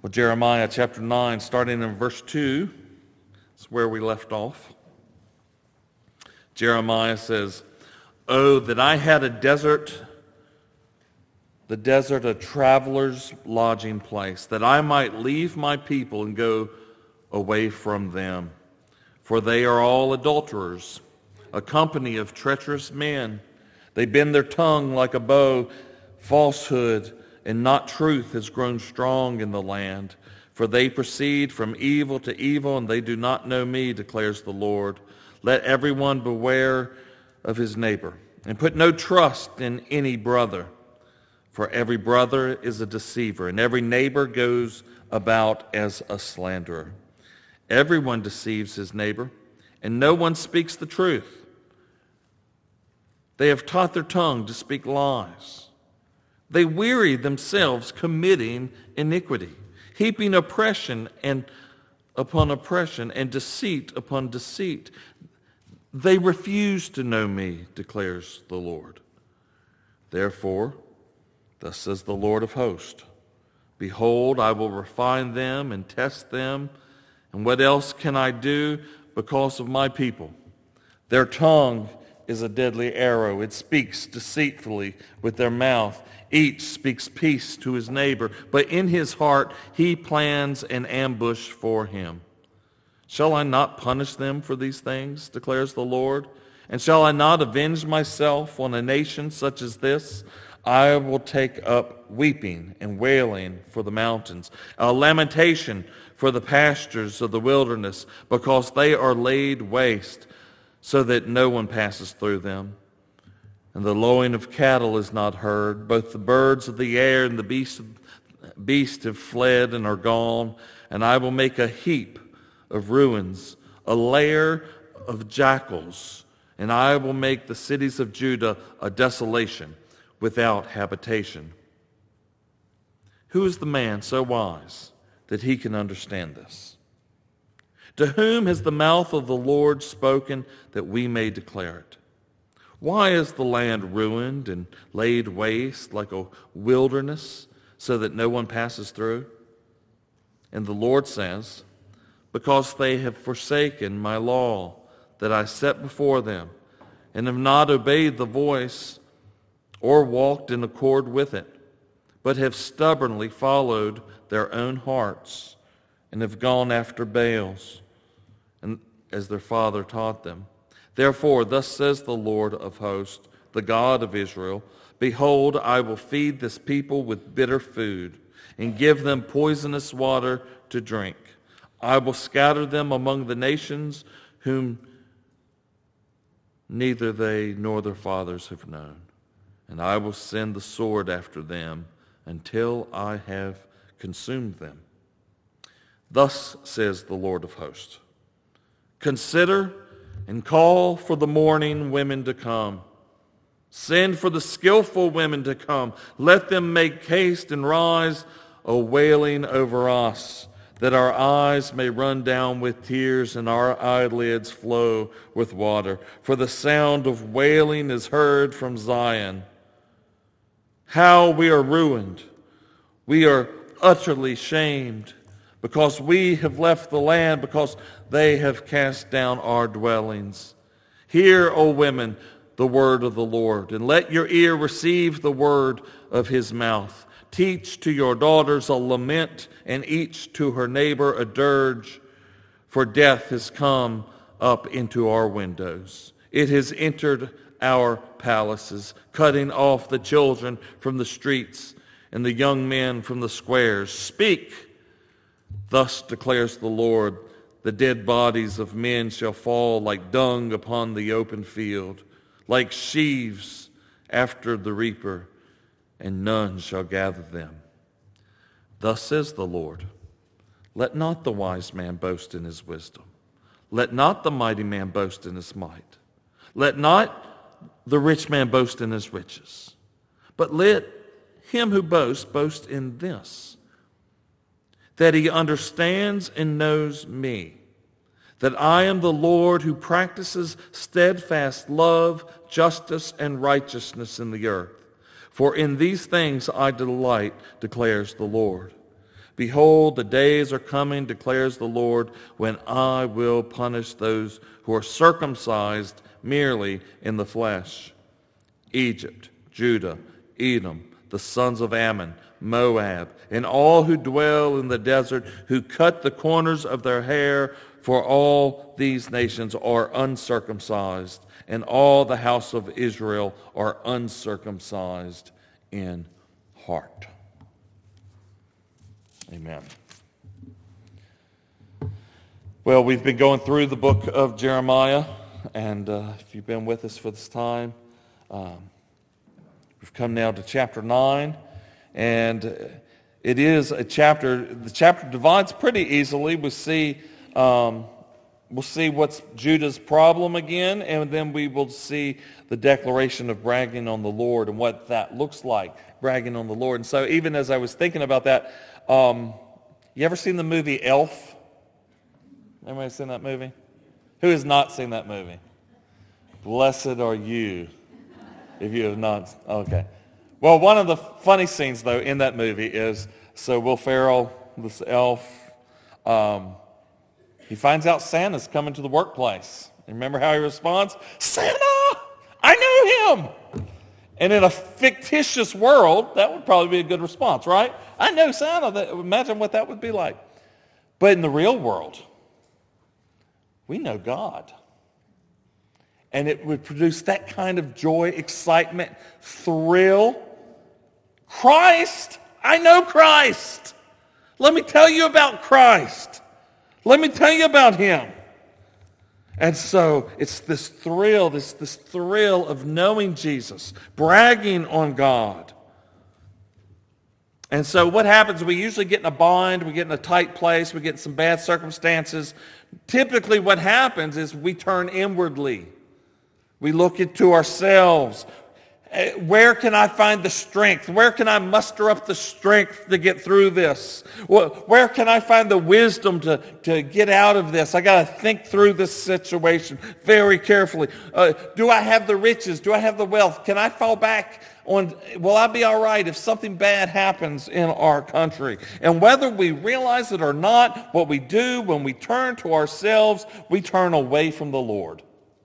Well, Jeremiah chapter 9, starting in verse 2, is where we left off. Jeremiah says, "Oh, that I had the desert a traveler's lodging place, that I might leave my people and go away from them. For they are all adulterers, a company of treacherous men. They bend their tongue like a bow. Falsehood and not truth has grown strong in the land. For they proceed from evil to evil, and they do not know me, declares the Lord. Let everyone beware of his neighbor, and put no trust in any brother. For every brother is a deceiver, and every neighbor goes about as a slanderer. Everyone deceives his neighbor, and no one speaks the truth. They have taught their tongue to speak lies. They weary themselves committing iniquity, heaping oppression and upon oppression and deceit upon deceit. They refuse to know me, declares the Lord. Therefore, thus says the Lord of hosts, behold, I will refine them and test them. And what else can I do because of my people? Their tongue is a deadly arrow. It speaks deceitfully with their mouth. Each speaks peace to his neighbor, but in his heart he plans an ambush for him. Shall I not punish them for these things, declares the Lord? And shall I not avenge myself on a nation such as this? I will take up weeping and wailing for the mountains, a lamentation for the pastures of the wilderness, because they are laid waste, so that no one passes through them. And the lowing of cattle is not heard. Both the birds of the air and the beast have fled and are gone. And I will make a heap of ruins, a lair of jackals. And I will make the cities of Judah a desolation without habitation." Who is the man so wise that he can understand this? To whom has the mouth of the Lord spoken that we may declare it? Why is the land ruined and laid waste like a wilderness, so that no one passes through? And the Lord says, because they have forsaken my law that I set before them, and have not obeyed the voice or walked in accord with it, but have stubbornly followed their own hearts, and have gone after Baals, and as their father taught them. Therefore, thus says the Lord of hosts, the God of Israel, behold, I will feed this people with bitter food, and give them poisonous water to drink. I will scatter them among the nations whom neither they nor their fathers have known. And I will send the sword after them until I have consumed them. Thus says the Lord of hosts, consider and call for the mourning women to come. Send for the skillful women to come. Let them make haste and rise, a wailing over us, that our eyes may run down with tears and our eyelids flow with water. For the sound of wailing is heard from Zion. How we are ruined. We are utterly shamed, because we have left the land, because they have cast down our dwellings. Hear, O women, the word of the Lord, and let your ear receive the word of his mouth. Teach to your daughters a lament, and each to her neighbor a dirge, for death has come up into our windows. It has entered our palaces, cutting off the children from the streets and the young men from the squares. Speak, thus declares the Lord, the dead bodies of men shall fall like dung upon the open field, like sheaves after the reaper, and none shall gather them. Thus says the Lord, let not the wise man boast in his wisdom. Let not the mighty man boast in his might. Let not the rich man boast in his riches. But let him who boasts boast in this, that he understands and knows me, that I am the Lord who practices steadfast love, justice, and righteousness in the earth. For in these things I delight, declares the Lord. Behold, the days are coming, declares the Lord, when I will punish those who are circumcised merely in the flesh. Egypt, Judah, Edom, the sons of Ammon, Moab, and all who dwell in the desert, who cut the corners of their hair, for all these nations are uncircumcised, and all the house of Israel are uncircumcised in heart. Amen. Well, we've been going through the book of Jeremiah, and if you've been with us for this time, we've come now to chapter 9, and it is a chapter. The chapter divides pretty easily. We'll see what's Judah's problem again, and then we will see the declaration of bragging on the Lord and what that looks like, bragging on the Lord. And so even as I was thinking about that, you ever seen the movie Elf? Anybody seen that movie? Who has not seen that movie? Blessed are you if you have not. Okay. Well, one of the funny scenes, though, in that movie is, so Will Ferrell, this elf, he finds out Santa's coming to the workplace. And remember how he responds? Santa! I know him! And in a fictitious world, that would probably be a good response, right? I know Santa. Imagine what that would be like. But in the real world, we know God. And it would produce that kind of joy, excitement, thrill. Christ! I know Christ! Let me tell you about Christ. Let me tell you about him. And so it's this thrill, this thrill of knowing Jesus, bragging on God. And so what happens, we usually get in a bind, we get in a tight place, we get in some bad circumstances. Typically what happens is we turn inwardly. We look into ourselves. Where can I find the strength? Where can I muster up the strength to get through this? Where can I find the wisdom to get out of this? I got to think through this situation very carefully. Do I have the riches? Do I have the wealth? Can I fall back on, will I be all right if something bad happens in our country? And whether we realize it or not, what we do when we turn to ourselves, we turn away from the Lord.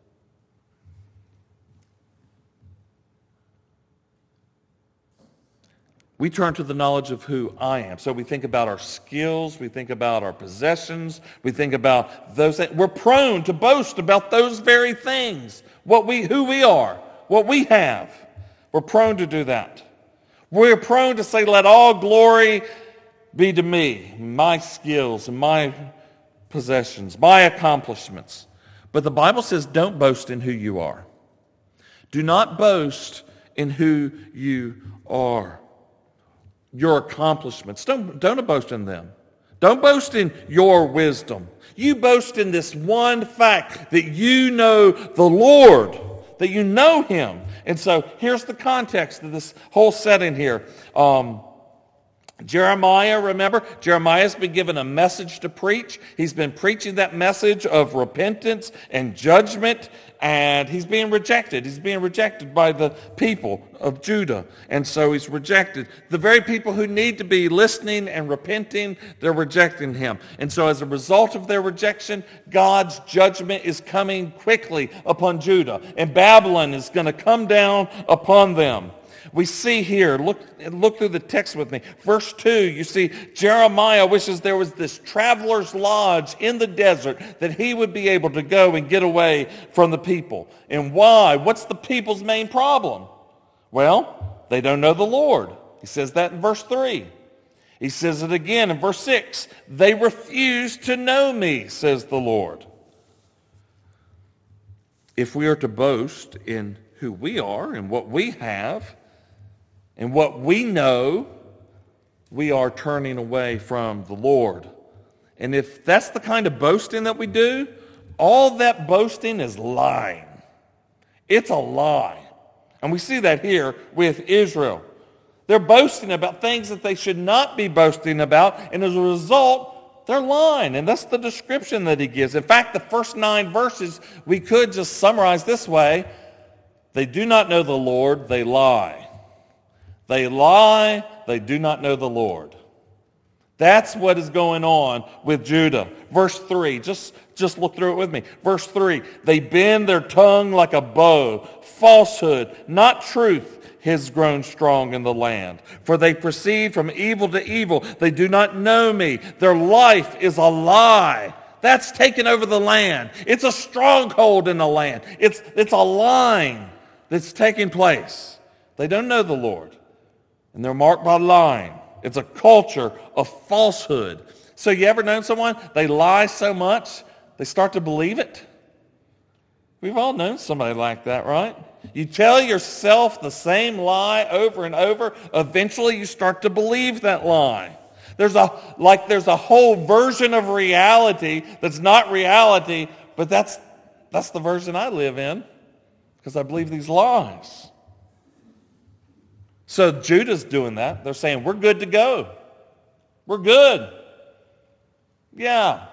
We turn to the knowledge of who I am. So we think about our skills, we think about our possessions, we think about those things. We're prone to boast about those very things, who we are, what we have. We're prone to do that. We're prone to say, let all glory be to me, my skills and my possessions, my accomplishments. But the Bible says, don't boast in who you are. Do not boast in who you are. Your accomplishments. Don't boast in them. Don't boast in your wisdom. You boast in this one fact that you know the Lord, that you know him. And so here's the context of this whole setting here. Jeremiah, remember? Jeremiah's been given a message to preach. He's been preaching that message of repentance and judgment, and he's being rejected. He's being rejected by the people of Judah, and so he's rejected. The very people who need to be listening and repenting, they're rejecting him. And so as a result of their rejection, God's judgment is coming quickly upon Judah, and Babylon is going to come down upon them. We see here, look through the text with me. Verse 2, you see Jeremiah wishes there was this traveler's lodge in the desert that he would be able to go and get away from the people. And why? What's the people's main problem? Well, they don't know the Lord. He says that in verse 3. He says it again in verse 6. They refuse to know me, says the Lord. If we are to boast in who we are and what we have, and what we know, we are turning away from the Lord. And if that's the kind of boasting that we do, all that boasting is lying. It's a lie. And we see that here with Israel. They're boasting about things that they should not be boasting about, and as a result, they're lying. And that's the description that he gives. In fact, the first 9 verses, we could just summarize this way. They do not know the Lord, they lie. They lie, they do not know the Lord. That's what is going on with Judah. Verse 3, just look through it with me. Verse 3, they bend their tongue like a bow. Falsehood, not truth, has grown strong in the land. For they proceed from evil to evil. They do not know me. Their life is a lie. That's taken over the land. It's a stronghold in the land. It's a line that's taking place. They don't know the Lord. And they're marked by lying. It's a culture of falsehood. So you ever known someone, they lie so much, they start to believe it? We've all known somebody like that, right? You tell yourself the same lie over and over, eventually you start to believe that lie. There's a whole version of reality that's not reality, but that's the version I live in because I believe these lies. So Judah's doing that. They're saying, we're good to go. We're good. Yeah.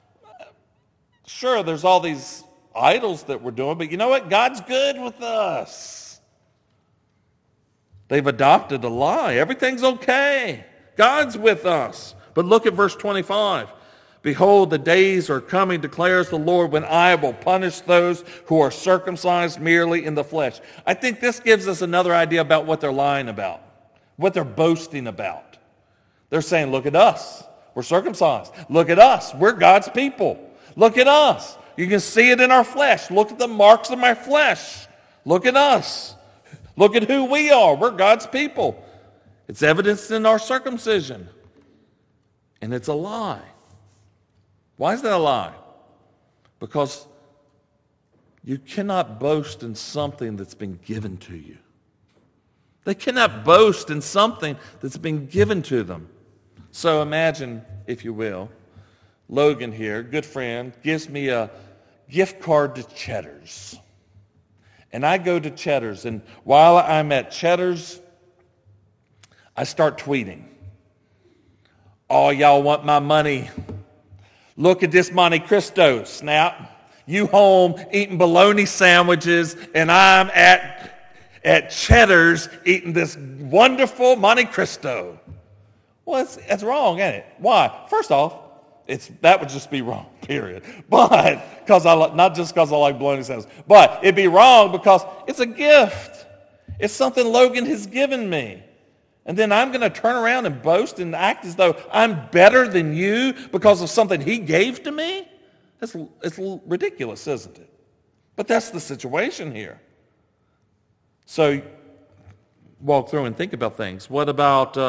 Sure, there's all these idols that we're doing, but you know what? God's good with us. They've adopted a lie. Everything's okay. God's with us. But look at verse 25. Behold, the days are coming, declares the Lord, when I will punish those who are circumcised merely in the flesh. I think this gives us another idea about what they're lying about, what they're boasting about. They're saying, look at us. We're circumcised. Look at us. We're God's people. Look at us. You can see it in our flesh. Look at the marks of my flesh. Look at us. Look at who we are. We're God's people. It's evidenced in our circumcision. And it's a lie. Why is that a lie? Because you cannot boast in something that's been given to you. They cannot boast in something that's been given to them. So imagine, if you will, Logan here, good friend, gives me a gift card to Cheddar's. And I go to Cheddar's, and while I'm at Cheddar's, I start tweeting. Oh, y'all want my money? Look at this Monte Cristo, snap. You home eating bologna sandwiches, and I'm at Cheddar's eating this wonderful Monte Cristo. Well, that's wrong, ain't it? Why? First off, that would just be wrong, period. But not just because I like bologna sandwiches, but it'd be wrong because it's a gift. It's something Logan has given me. And then I'm going to turn around and boast and act as though I'm better than you because of something he gave to me? It's ridiculous, isn't it? But that's the situation here. So walk through and think about things. What about,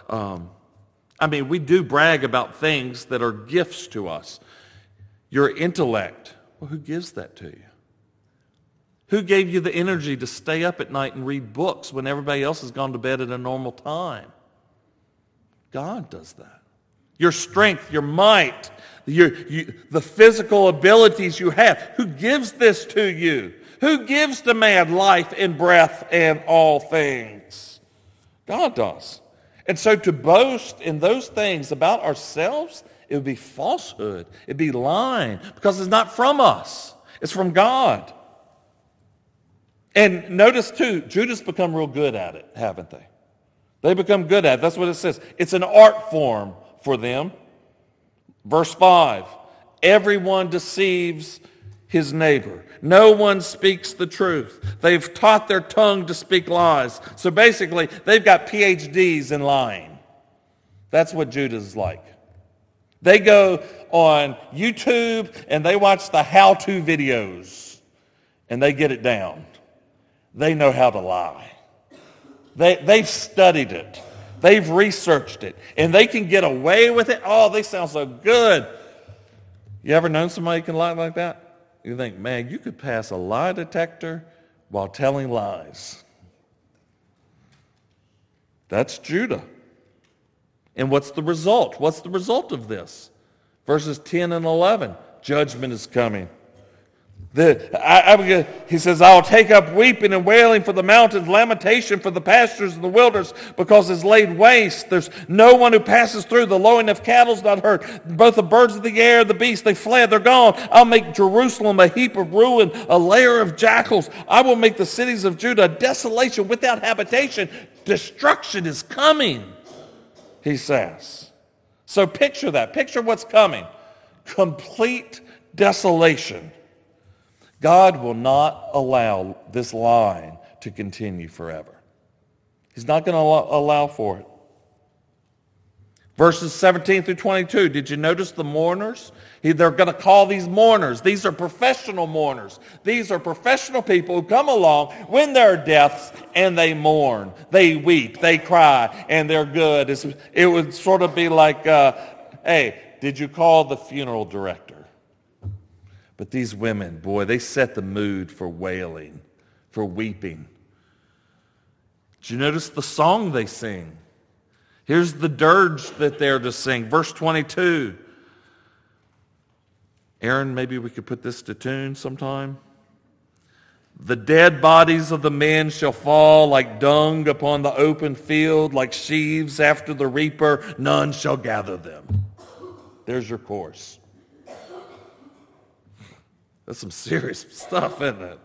we do brag about things that are gifts to us. Your intellect. Well, who gives that to you? Who gave you the energy to stay up at night and read books when everybody else has gone to bed at a normal time? God does that. Your strength, your might, the physical abilities you have. Who gives this to you? Who gives to man life and breath and all things? God does. And so to boast in those things about ourselves, it would be falsehood. It would be lying because it's not from us. It's from God. And notice too, Judah's become real good at it, haven't they? They become good at it. That's what it says. It's an art form for them. Verse 5, everyone deceives his neighbor. No one speaks the truth. They've taught their tongue to speak lies. So basically, they've got PhDs in lying. That's what Judah's like. They go on YouTube and they watch the how-to videos and they get it down. They know how to lie. They've studied it. They've researched it. And they can get away with it. Oh, they sound so good. You ever known somebody who can lie like that? You think, man, you could pass a lie detector while telling lies. That's Judah. And what's the result? What's the result of this? Verses 10 and 11. Judgment is coming. He says, I'll take up weeping and wailing for the mountains, lamentation for the pastures of the wilderness, because it's laid waste. There's no one who passes through. The lowing of cattle is not heard. Both the birds of the air, the beasts, they fled, they're gone. I'll make Jerusalem a heap of ruin, a lair of jackals. I will make the cities of Judah a desolation without habitation. Destruction is coming, he says. So picture that. Picture what's coming. Complete desolation. God will not allow this line to continue forever. He's not going to allow for it. Verses 17 through 22, did you notice the mourners? They're going to call these mourners. These are professional mourners. These are professional people who come along when there are deaths and they mourn. They weep, they cry, and they're good. It would sort of be like, hey, did you call the funeral director? But these women, boy, they set the mood for wailing, for weeping. Did you notice the song they sing? Here's the dirge that they're to sing. Verse 22. Aaron, maybe we could put this to tune sometime. The dead bodies of the men shall fall like dung upon the open field, like sheaves after the reaper. None shall gather them. There's your chorus. That's some serious stuff, isn't it?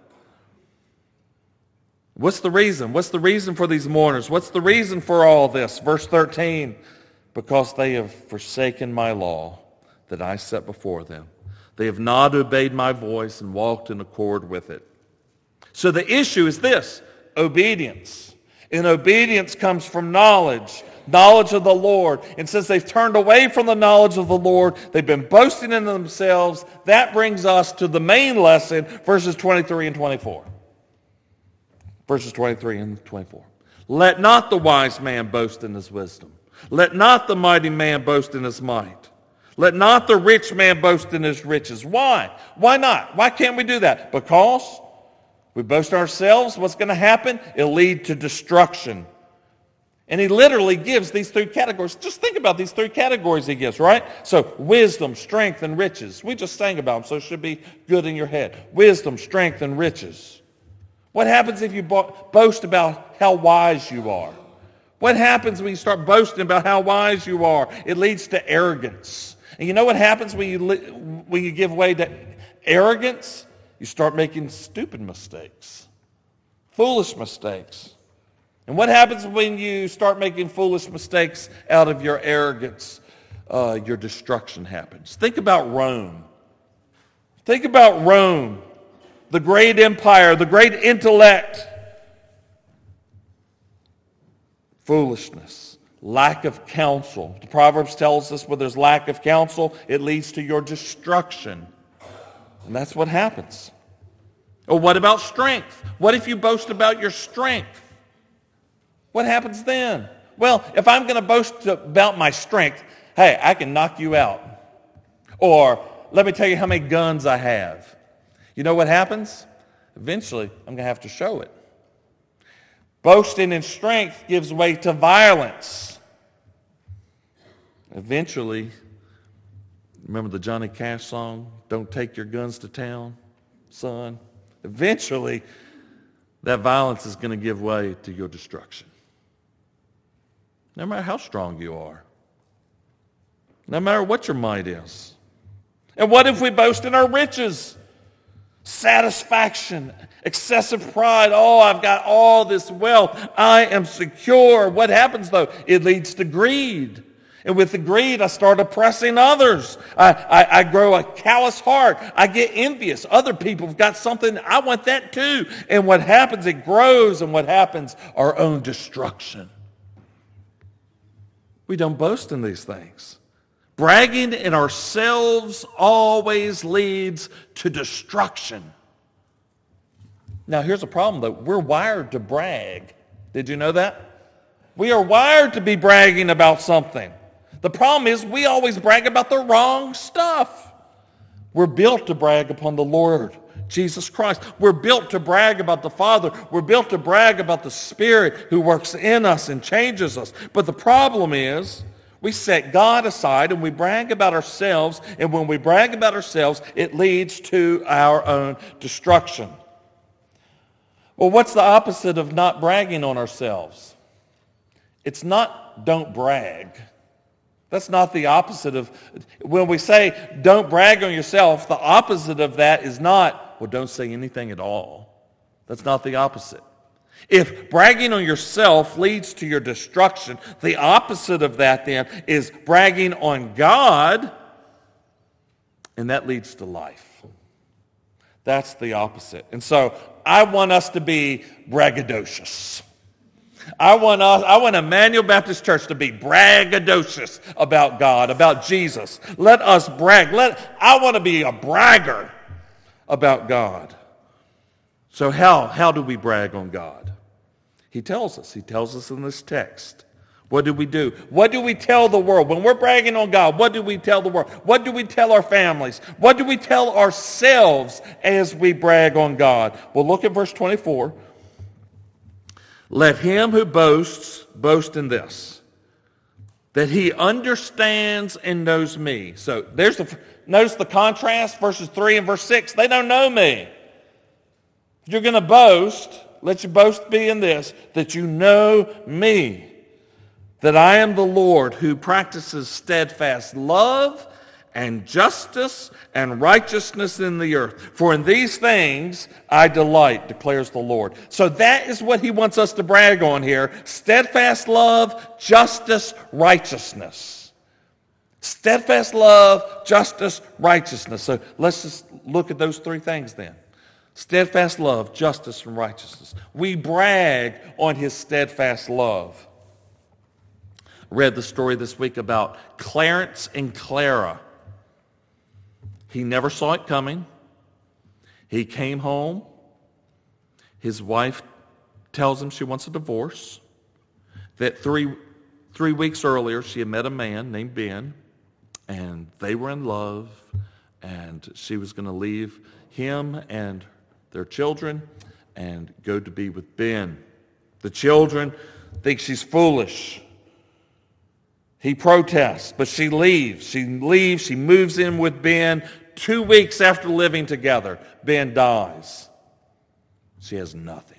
What's the reason? What's the reason for these mourners? What's the reason for all this? Verse 13, because they have forsaken my law that I set before them. They have not obeyed my voice and walked in accord with it. So the issue is this, obedience. And obedience comes from knowledge of the Lord. And since they've turned away from the knowledge of the Lord, they've been boasting in themselves. That brings us to the main lesson, verses 23 and 24. Verses 23 and 24. Let not the wise man boast in his wisdom. Let not the mighty man boast in his might. Let not the rich man boast in his riches. Why? Why not? Why can't we do that? Because we boast in ourselves. What's going to happen? It'll lead to destruction. And he literally gives these three categories. Just think about these three categories he gives, right? So wisdom, strength, and riches. We just sang about them, so it should be good in your head. Wisdom, strength, and riches. What happens if you boast about how wise you are? What happens when you start boasting about how wise you are? It leads to arrogance. And you know what happens when you give way to arrogance? You start making stupid mistakes, foolish mistakes. And what happens when you start making foolish mistakes out of your arrogance? Your destruction happens. Think about Rome. Think about Rome, the great empire, the great intellect. Foolishness, lack of counsel. The Proverbs tells us where there's lack of counsel, it leads to your destruction. And that's what happens. Or what about strength? What if you boast about your strength? What happens then? Well, if I'm going to boast about my strength, hey, I can knock you out. Or let me tell you how many guns I have. You know what happens? Eventually, I'm going to have to show it. Boasting in strength gives way to violence. Eventually, remember the Johnny Cash song, "Don't take your guns to town, son"? Eventually, that violence is going to give way to your destruction. No matter how strong you are. No matter what your might is. And what if we boast in our riches? Satisfaction, excessive pride. Oh, I've got all this wealth. I am secure. What happens though? It leads to greed. And with the greed, I start oppressing others. I grow a callous heart. I get envious. Other people have got something. I want that too. And what happens? It grows. And what happens? Our own destruction. We don't boast in these things. Bragging in ourselves always leads to destruction. Now, here's a problem, though. We're wired to brag. Did you know that? We are wired to be bragging about something. The problem is we always brag about the wrong stuff. We're built to brag upon the Lord Jesus Christ. We're built to brag about the Father. We're built to brag about the Spirit who works in us and changes us. But the problem is we set God aside and we brag about ourselves. And when we brag about ourselves, it leads to our own destruction. Well, what's the opposite of not bragging on ourselves? It's not don't brag. That's not the opposite of, when we say don't brag on yourself, the opposite of that is not, well, don't say anything at all. That's not the opposite. If bragging on yourself leads to your destruction, the opposite of that then is bragging on God, and that leads to life. That's the opposite. And so I want us to be braggadocious. I want Emmanuel Baptist Church to be braggadocious about God, about Jesus. Let us brag. I want to be a bragger about God. So how do we brag on God? He tells us in this text. What do we do? What do we tell the world? When we're bragging on God, what do we tell the world? What do we tell our families? What do we tell ourselves as we brag on God? Well, look at verse 24. Let him who boasts, boast in this, that he understands and knows me. So notice the contrast, verses 3 and verse 6. They don't know me. If you're going to boast, let your boast be in this, that you know me, that I am the Lord who practices steadfast love and justice and righteousness in the earth. For in these things I delight, declares the Lord. So that is what he wants us to brag on here. Steadfast love, justice, righteousness. Steadfast love, justice, righteousness. So let's just look at those three things then. Steadfast love, justice, and righteousness. We brag on his steadfast love. I read the story this week about Clarence and Clara. He never saw it coming. He came home. His wife tells him she wants a divorce. That three weeks earlier, she had met a man named Ben, and they were in love, and she was going to leave him and their children and go to be with Ben. The children think she's foolish. He protests, but she leaves. She moves in with Ben. 2 weeks after living together, Ben dies. She has nothing.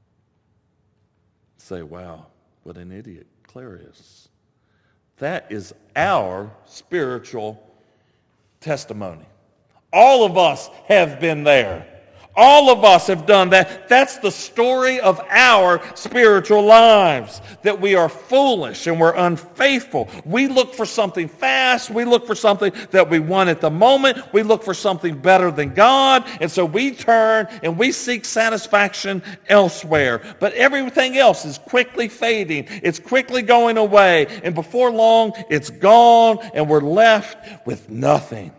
Say, wow, what an idiot Claire is. That is our spiritual testimony. All of us have been there. All of us have done that. That's the story of our spiritual lives, that we are foolish and we're unfaithful. We look for something fast. We look for something that we want at the moment. We look for something better than God. And so we turn and we seek satisfaction elsewhere. But everything else is quickly fading. It's quickly going away. And before long, it's gone and we're left with nothing.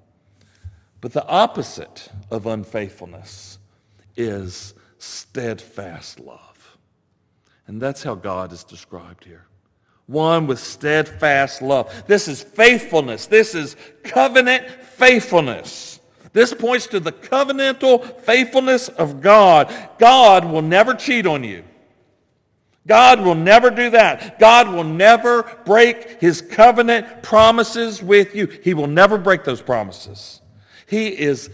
But the opposite of unfaithfulness is steadfast love. And that's how God is described here. One with steadfast love. This is faithfulness. This is covenant faithfulness. This points to the covenantal faithfulness of God. God will never cheat on you. God will never do that. God will never break his covenant promises with you. He will never break those promises. He is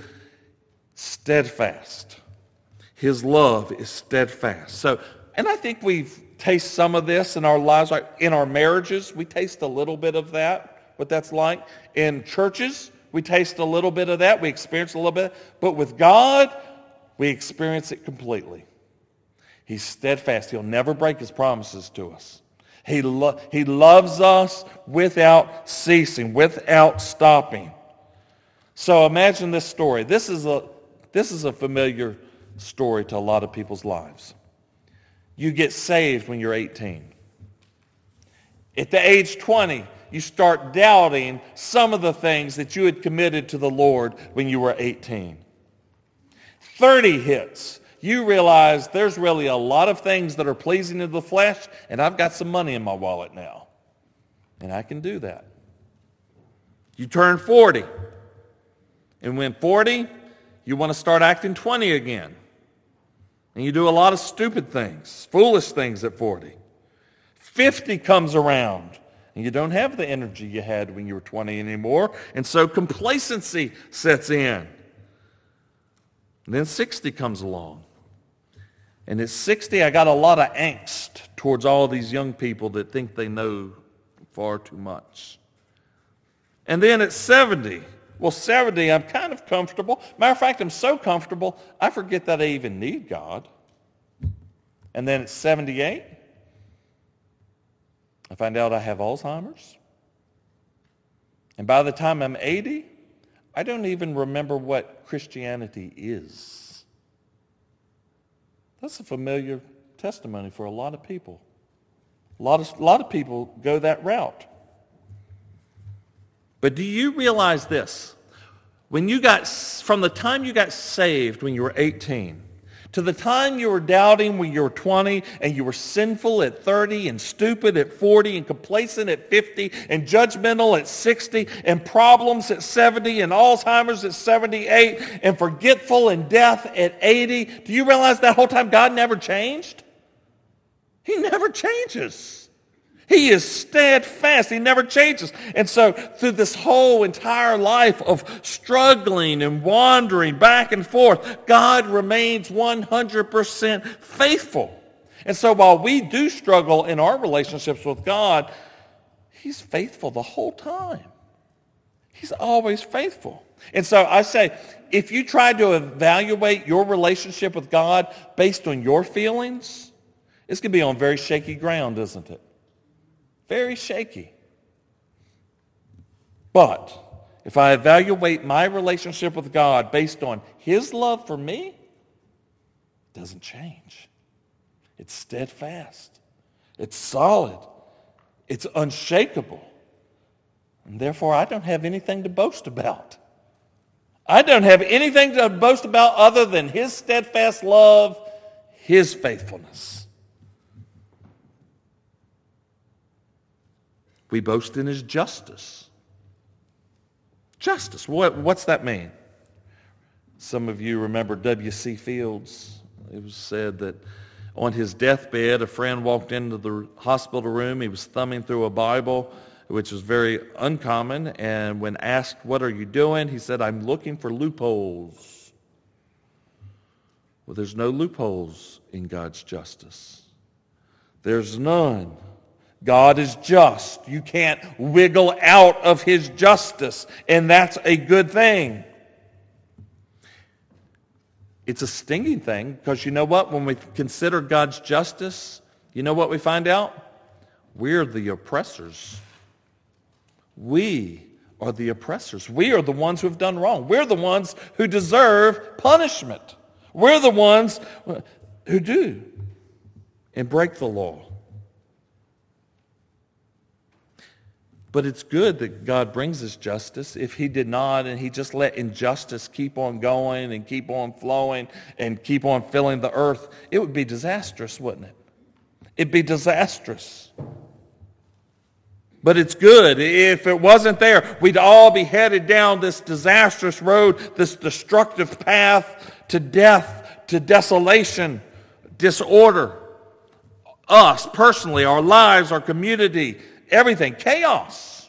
steadfast. His love is steadfast. So, and I think we've tasted some of this in our lives. In our marriages, we taste a little bit of that, what that's like. In churches, we taste a little bit of that. We experience a little bit. But with God, we experience it completely. He's steadfast. He'll never break his promises to us. He loves us without ceasing, without stopping. So imagine this story. This is a familiar story to a lot of people's lives. You get saved when you're 18. At the age 20, you start doubting some of the things that you had committed to the Lord when you were 18. 30 hits. You realize there's really a lot of things that are pleasing to the flesh, and I've got some money in my wallet now. And I can do that. You turn 40. And when 40, you want to start acting 20 again. And you do a lot of stupid things, foolish things at 40. 50 comes around, and you don't have the energy you had when you were 20 anymore. And so complacency sets in. And then 60 comes along. And at 60, I got a lot of angst towards all these young people that think they know far too much. And then at 70, well, 70, I'm kind of comfortable. Matter of fact, I'm so comfortable, I forget that I even need God. And then at 78, I find out I have Alzheimer's. And by the time I'm 80, I don't even remember what Christianity is. That's a familiar testimony for a lot of people. A lot of people go that route. But do you realize this? From the time you got saved when you were 18, to the time you were doubting when you were 20, and you were sinful at 30, and stupid at 40, and complacent at 50, and judgmental at 60, and problems at 70, and Alzheimer's at 78, and forgetful and death at 80, do you realize that whole time God never changed? He never changes. He is steadfast. He never changes. And so through this whole entire life of struggling and wandering back and forth, God remains 100% faithful. And so while we do struggle in our relationships with God, He's faithful the whole time. He's always faithful. And so I say, if you try to evaluate your relationship with God based on your feelings, it's going to be on very shaky ground, isn't it? Very shaky. But if I evaluate my relationship with God based on His love for me, it doesn't change. It's steadfast. It's solid. It's unshakable. And therefore, I don't have anything to boast about. I don't have anything to boast about other than His steadfast love, His faithfulness. We boast in His justice. Justice, what's that mean? Some of you remember W.C. Fields. It was said that on his deathbed, a friend walked into the hospital room. He was thumbing through a Bible, which was very uncommon. And when asked, "What are you doing?" he said, "I'm looking for loopholes." Well, there's no loopholes in God's justice. There's none. God is just. You can't wiggle out of His justice, and that's a good thing. It's a stinging thing, because you know what? When we consider God's justice, you know what we find out? We're the oppressors. We are the oppressors. We are the ones who have done wrong. We're the ones who deserve punishment. We're the ones who do and break the law. But it's good that God brings His justice. If He did not, and He just let injustice keep on going and keep on flowing and keep on filling the earth, it would be disastrous, wouldn't it? It'd be disastrous. But it's good. If it wasn't there, we'd all be headed down this disastrous road, this destructive path to death, to desolation, disorder. Us, personally, our lives, our community, everything, chaos.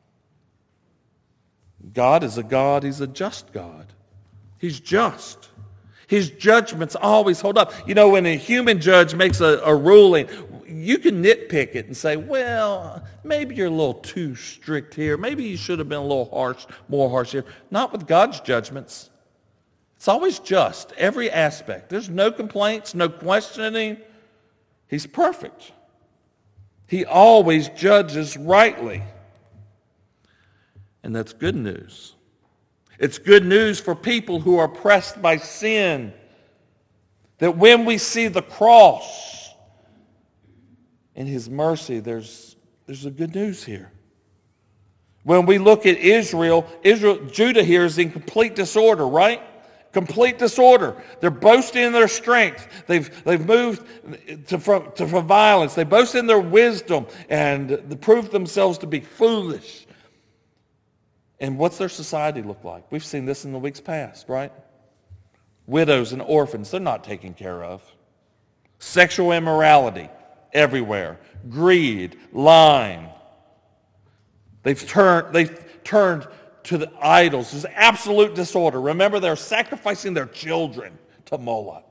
God is a God, He's a just God. He's just. His judgments always hold up. You know, when a human judge makes a ruling, you can nitpick it and say, well, maybe you're a little too strict here. Maybe you should have been a little harsh, more harsh here. Not with God's judgments. It's always just, every aspect. There's no complaints, no questioning. He's perfect. He always judges rightly. And that's good news. It's good news for people who are pressed by sin. That when we see the cross and His mercy, there's a good news here. When we look at Israel, Judah here is in complete disorder, right? Complete disorder. They're boasting in their strength. They've moved to violence. They boast in their wisdom and they prove themselves to be foolish. And what's their society look like? We've seen this in the weeks past, right? Widows and orphans, they're not taken care of. Sexual immorality everywhere. Greed, lying. They've turned to the idols. There's absolute disorder. Remember, they're sacrificing their children to Moloch.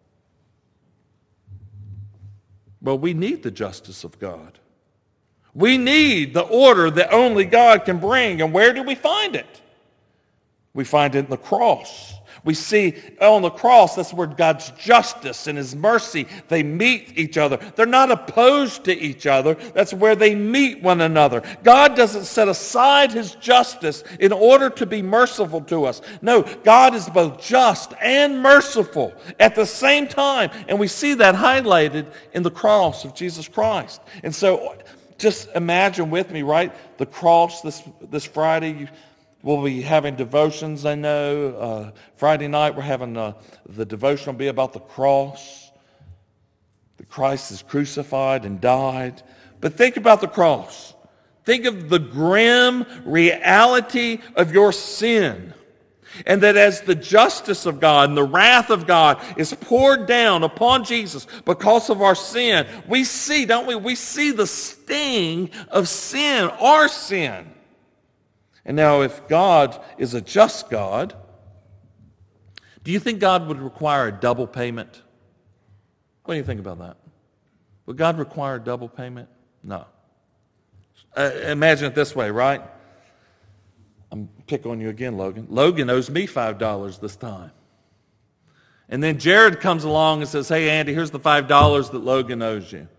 Well, we need the justice of God. We need the order that only God can bring. And where do we find it? We find it in the cross. We see on the cross, that's where God's justice and his mercy, they meet each other. They're not opposed to each other. That's where they meet one another. God doesn't set aside his justice in order to be merciful to us. No, God is both just and merciful at the same time. And we see that highlighted in the cross of Jesus Christ. And so just imagine with me, right? The cross this Friday. We'll be having devotions, I know. Friday night we're having the devotion will be about the cross. That Christ is crucified and died. But think about the cross. Think of the grim reality of your sin. And that as the justice of God and the wrath of God is poured down upon Jesus because of our sin, we see, don't we? We see the sting of sin, our sin. And now if God is a just God, do you think God would require a double payment? What do you think about that? Would God require a double payment? No. Imagine it this way, right? I'm picking on you again, Logan. Logan owes me $5 this time. And then Jared comes along and says, hey, Andy, here's the $5 that Logan owes you.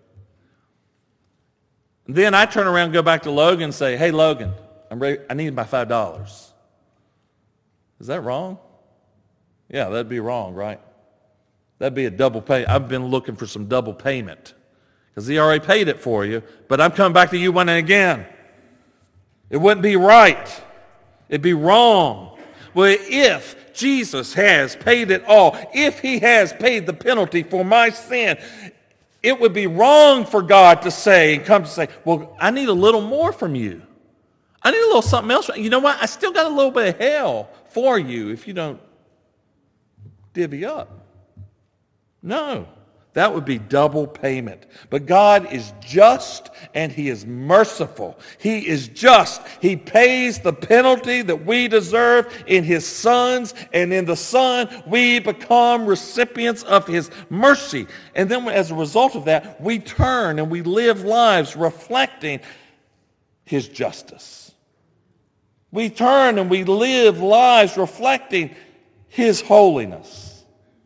And then I turn around and go back to Logan and say, hey, Logan, I need my $5. Is that wrong? Yeah, that'd be wrong, right? That'd be a double pay. I've been looking for some double payment because he already paid it for you, but I'm coming back to you one and again. It wouldn't be right. It'd be wrong. Well, if Jesus has paid it all, if he has paid the penalty for my sin, it would be wrong for God to say and come to say, well, I need a little more from you. I need a little something else. You know what? I still got a little bit of hell for you if you don't divvy up. No, that would be double payment. But God is just and he is merciful. He is just. He pays the penalty that we deserve in his sons, and in the Son we become recipients of his mercy. And then as a result of that, we turn and we live lives reflecting his justice. We turn and we live lives reflecting his holiness.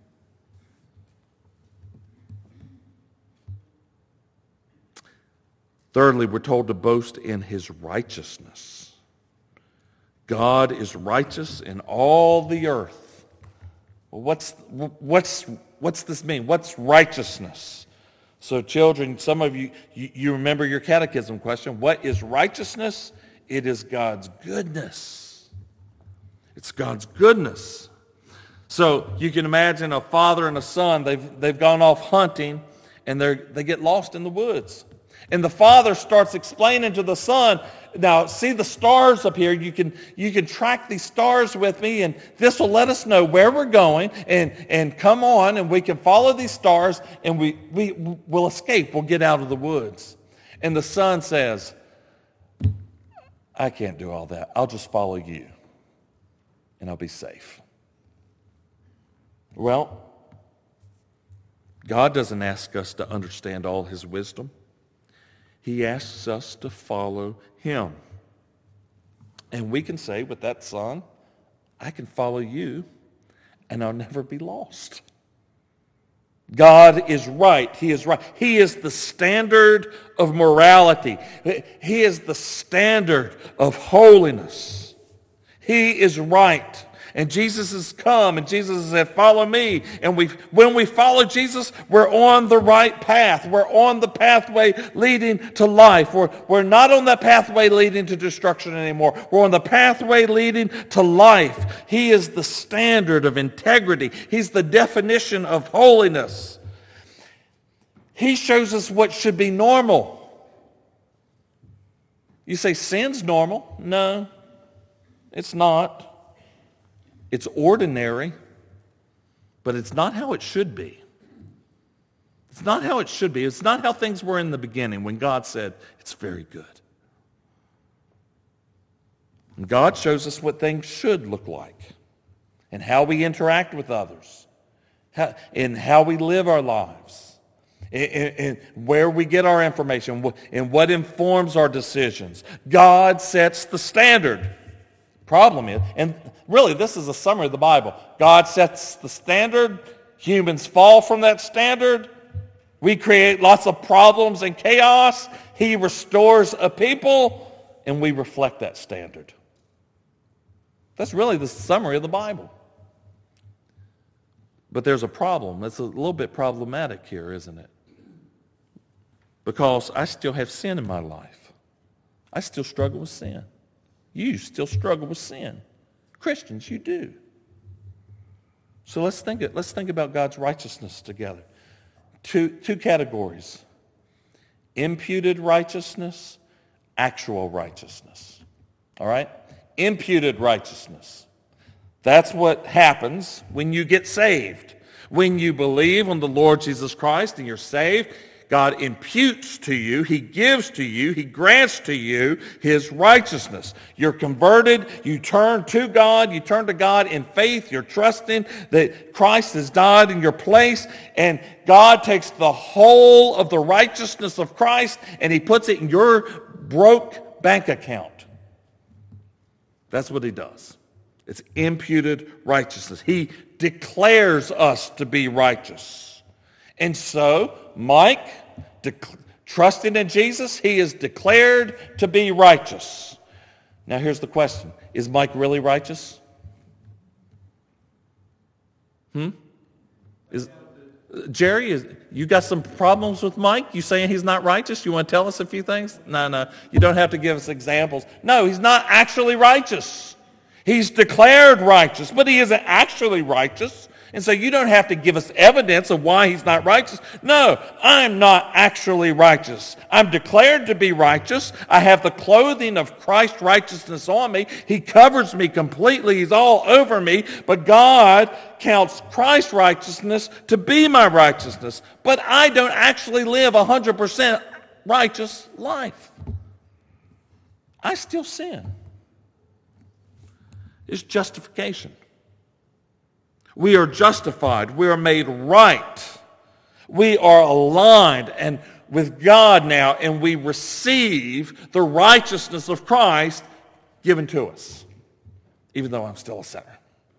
Thirdly, we're told to boast in his righteousness. God is righteous in all the earth. Well, what's this mean? What's righteousness? So children, some of you remember your catechism question. What is righteousness? It is God's goodness. It's God's goodness. So you can imagine a father and a son. They've gone off hunting, and they get lost in the woods. And the father starts explaining to the son, now see the stars up here. You can track these stars with me, and this will let us know where we're going. And come on, and we can follow these stars, and we'll escape. We'll get out of the woods. And the son says, I can't do all that. I'll just follow you, and I'll be safe. Well, God doesn't ask us to understand all his wisdom. He asks us to follow him. And we can say with that son, I can follow you, and I'll never be lost. God is right. He is right. He is the standard of morality. He is the standard of holiness. He is right. And Jesus has come, and Jesus has said, follow me. And when we follow Jesus, we're on the right path. We're on the pathway leading to life. We're not on that pathway leading to destruction anymore. We're on the pathway leading to life. He is the standard of integrity. He's the definition of holiness. He shows us what should be normal. You say sin's normal? No, it's not. It's ordinary, but it's not how it should be. It's not how it should be. It's not how things were in the beginning when God said, it's very good. And God shows us what things should look like and how we interact with others and how we live our lives and where we get our information and what informs our decisions. God sets the standard. Problem is, and really this is a summary of the Bible. God sets the standard. Humans fall from that standard. We create lots of problems and chaos. He restores a people, and we reflect that standard. That's really the summary of the Bible. But there's a problem. It's a little bit problematic here, isn't it? Because I still have sin in my life. I still struggle with sin. You still struggle with sin. Christians, you do. So let's think about God's righteousness together. Two categories. Imputed righteousness, actual righteousness. All right? Imputed righteousness. That's what happens when you get saved. When you believe on the Lord Jesus Christ and you're saved, God imputes to you, He gives to you, He grants to you His righteousness. You're converted, you turn to God in faith, you're trusting that Christ has died in your place, and God takes the whole of the righteousness of Christ and He puts it in your broke bank account. That's what He does. It's imputed righteousness. He declares us to be righteous. And so, Mike, trusting in Jesus, he is declared to be righteous. Now here's the question. Is Mike really righteous? Jerry, you got some problems with Mike? You saying he's not righteous? You want to tell us a few things? No, you don't have to give us examples. No, he's not actually righteous. He's declared righteous, but he isn't actually righteous. And so you don't have to give us evidence of why he's not righteous. No, I'm not actually righteous. I'm declared to be righteous. I have the clothing of Christ's righteousness on me. He covers me completely. He's all over me. But God counts Christ's righteousness to be my righteousness. But I don't actually live a 100% righteous life. I still sin. It's justification. We are justified. We are made right. We are aligned and with God now, and we receive the righteousness of Christ given to us, even though I'm still a sinner.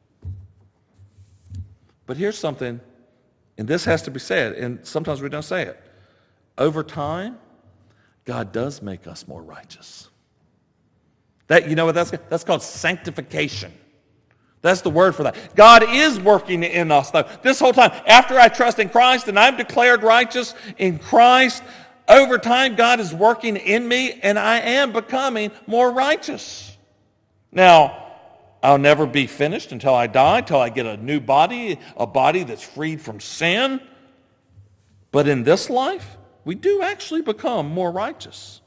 But here's something, and this has to be said, and sometimes we don't say it. Over time, God does make us more righteous. You know what that's called? Sanctification. That's the word for that. God is working in us, though. This whole time, after I trust in Christ and I'm declared righteous in Christ, over time God is working in me and I am becoming more righteous. Now, I'll never be finished until I die, until I get a new body, a body that's freed from sin. But in this life, we do actually become more righteous.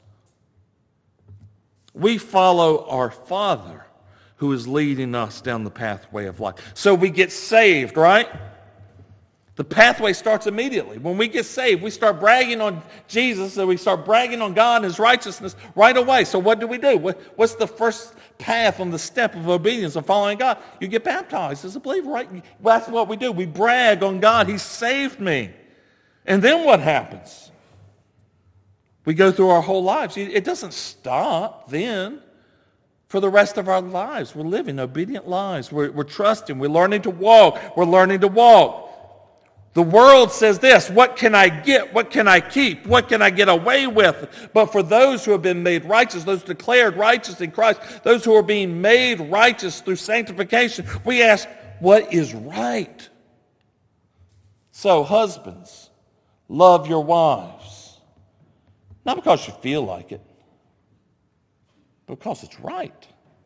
We follow our Father who is leading us down the pathway of life. So we get saved, right? The pathway starts immediately. When we get saved, we start bragging on Jesus, and we start bragging on God and His righteousness right away. So what do? What's the first path on the step of obedience of following God? You get baptized as a believer, right? That's what we do. We brag on God. He saved me. And then what happens? We go through our whole lives. It doesn't stop then. For the rest of our lives, we're living obedient lives. We're trusting. We're learning to walk. We're learning to walk. The world says this: what can I get? What can I keep? What can I get away with? But for those who have been made righteous, those declared righteous in Christ, those who are being made righteous through sanctification, we ask, what is right? So, husbands, love your wives. Not because you feel like it, because it's right.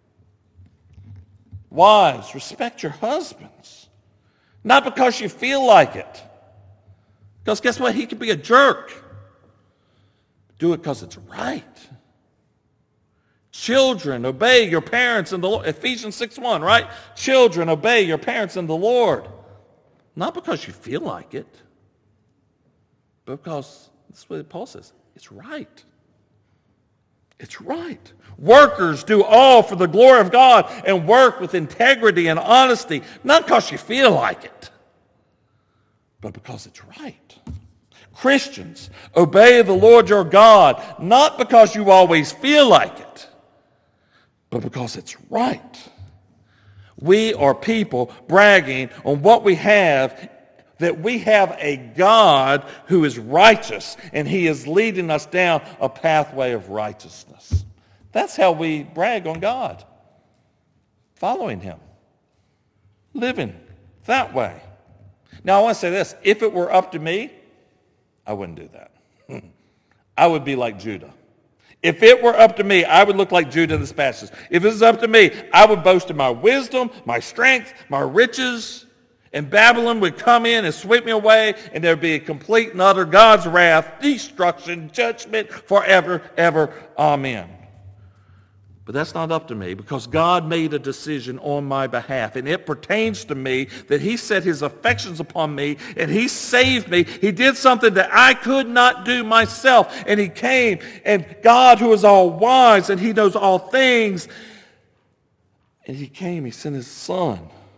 Wives, respect your husbands. Not because you feel like it. Because guess what? He could be a jerk. Do it because it's right. Children, obey your parents in the Lord. Ephesians 6:1, right? Children, obey your parents in the Lord. Not because you feel like it, but because, that's what Paul says, it's right. It's right. Workers, do all for the glory of God and work with integrity and honesty, not because you feel like it, but because it's right. Christians, obey the Lord your God, not because you always feel like it, but because it's right. We are people bragging on what we have, that we have a God who is righteous, and he is leading us down a pathway of righteousness. That's how we brag on God. Following him. Living that way. Now, I want to say this. If it were up to me, I wouldn't do that. I would be like Judah. If it were up to me, I would look like Judah in this passage. If it was up to me, I would boast in my wisdom, my strength, my riches, and Babylon would come in and sweep me away, and there would be a complete and utter God's wrath, destruction, judgment forever, ever. Amen. But that's not up to me, because God made a decision on my behalf, and it pertains to me that he set his affections upon me, and he saved me. He did something that I could not do myself, and he came, and God, who is all wise, and he knows all things, and he came, he sent his son,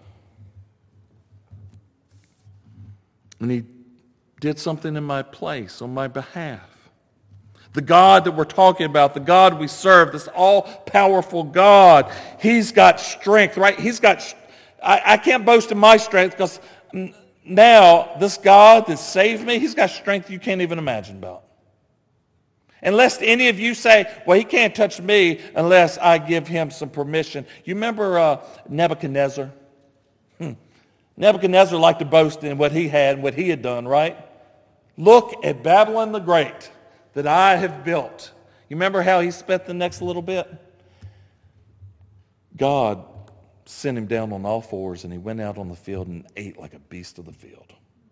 and he did something in my place, on my behalf. The God that we're talking about, the God we serve, this all-powerful God, he's got strength, right? I can't boast in my strength, because now this God that saved me, he's got strength you can't even imagine about. Unless any of you say, well, he can't touch me unless I give him some permission. You remember Nebuchadnezzar? Nebuchadnezzar liked to boast in what he had and what he had done, right? Look at Babylon the Great that I have built. You remember how he spent the next little bit? God sent him down on all fours, and he went out on the field and ate like a beast of the field.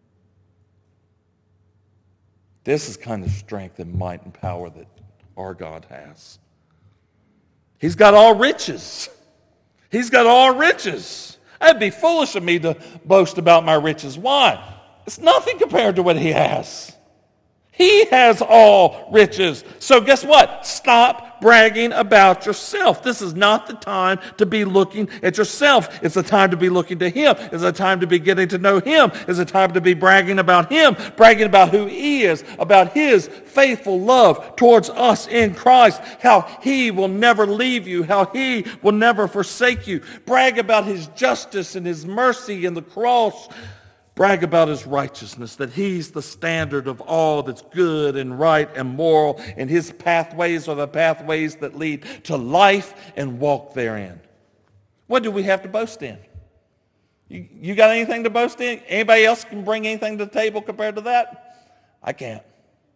This is kind of strength and might and power that our God has. He's got all riches. He's got all riches. It'd be foolish of me to boast about my riches. Why? It's nothing compared to what he has. He has all riches. So guess what? Stop bragging about yourself. This is not the time to be looking at yourself. It's the time to be looking to him. It's the time to be getting to know him. It's the time to be bragging about him, bragging about who he is, about his faithful love towards us in Christ, how he will never leave you, how he will never forsake you. Brag about his justice and his mercy in the cross. Brag about his righteousness, that he's the standard of all that's good and right and moral, and his pathways are the pathways that lead to life, and walk therein. What do we have to boast in? You got anything to boast in? Anybody else can bring anything to the table compared to that? I can't.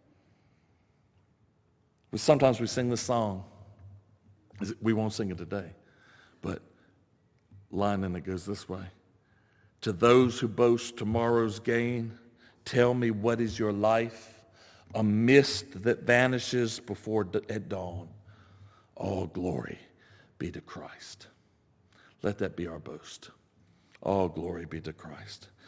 Sometimes we sing this song. We won't sing it today, but line in it goes this way. To those who boast tomorrow's gain, tell me, what is your life? A mist that vanishes before at dawn. All glory be to Christ. Let that be our boast. All glory be to Christ.